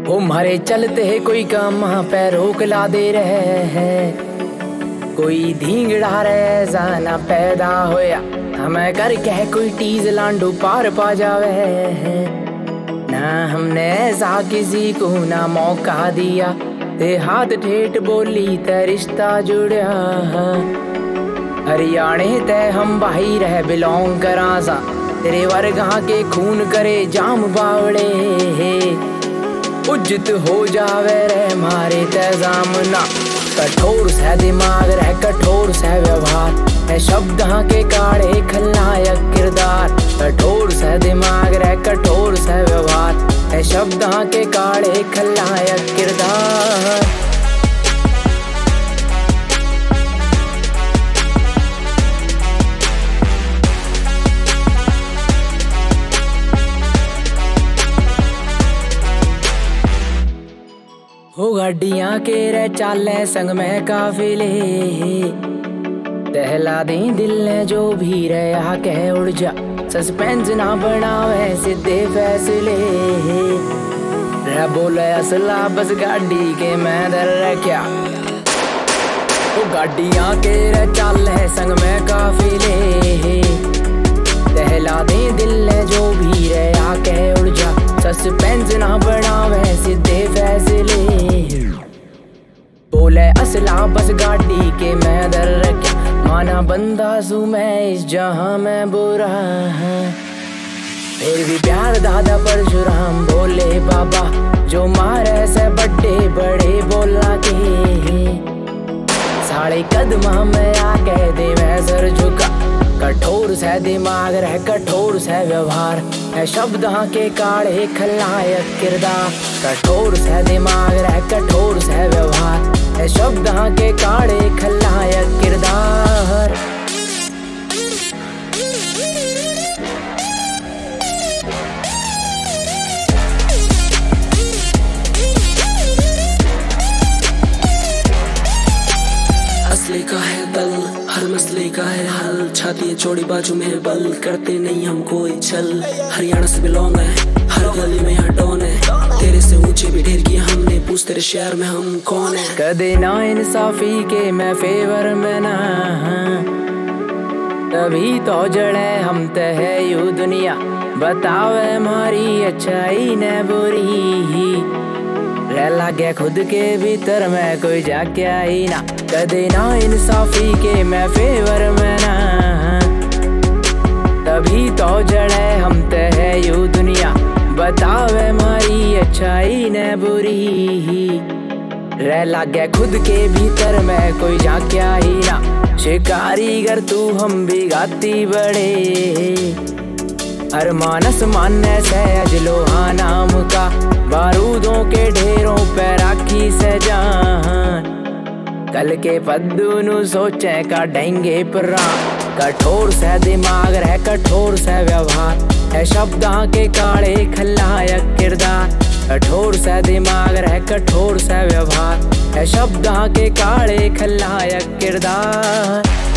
वो मारे चलते है कोई काम पे रोक ला दे रहे हैं, कोई धींगड़ा रहे जाना पैदा होया हमें कर कह कोई टीज लांडू पार पा जावे है। ना हमने ऐसा किसी को ना मौका दिया, ते हाथ ठेठ बोली ते रिश्ता जुड़ा। हरियाणे ते हम भाई रह बिलोंग करा सा, तेरे वर्गा के खून करे जाम बावड़े है। उज्जत हो जावे रे मारे ते जामना, कठोर से दिमाग रह कठोर से व्यवहार है। शब्द के काढ़े खलनायक किरदार, कठोर से दिमाग रह कठोर से व्यवहार है। शब्द के काढ़े खलनायक किरदार। हो गाड़ियां के रे चाले संग में काफिले, दहला दे दिल ने जो भी रहा कह उड़ जा। सस्पेंस ना बनावे सीधे फैसले, रह बोले असला बस गाड़ी के मैं दर रख्या। हो गाड़ियां के रे चाले संग में काफिले, दहला दे दिल ने जो भी रहा कह उड़ जा। सस्पेंस ना बनावे सीधे फैसले, बोले असला बस गाड़ी के मैं दर रख्या। माना बंदा सू मैं इस जहां में बुरा, फिर भी प्यार दादा परशुराम बोले बाबा। जो मारे से बड़े बड़े बोला के, साढ़े कदमा में आके दे मैं सर झुका। कठोर से दिमाग रह कठोर से व्यवहार है। शब्द के काढ़े खलनायक किरदार, कठोर से दिमाग रह कठोर से व्यवहार है। शब्द के काढ़े खलनायक किरदार। असली का है दल, हर मसले का है हल। छाती चौड़ी बाजू में बल, करते नहीं हम कोई छल। हरियाणा से बिलोंग है, हर गली में यहाँ डॉन है। तेरे से ऊंचे भी ढेर किया हमने, पूछ तेरे शहर में हम कौन है। कदे ना इंसाफी के मैं फेवर में ना, तभी तो जड़े हम ते है यू दुनिया। बतावे हमारी अच्छाई न बुरी, रह लागे खुद के भीतर में कोई जाके आई ना। कदे ना इंसाफी के मैं फेवर में ना, तभी तो जड़े हम ते है यू दुनिया। बतावे हमारी अच्छाई न बुरी, रह लागे खुद के भीतर में कोई जाके आई ना। शिकारी गर तू हम भी गाती बड़े, हर मानस मानने से अजलोहा नाम का। बारूदों के ढेरों पे राखी से जान, कल के पद्दू नु सोचे का ढेंगे परा। कठोर से दिमाग रह कठोर से व्यवहार है। शब्द के काढ़े खलनायक किरदार, कठोर से दिमाग रह कठोर से व्यवहार है। शब्द के काढ़े खलनायक किरदार।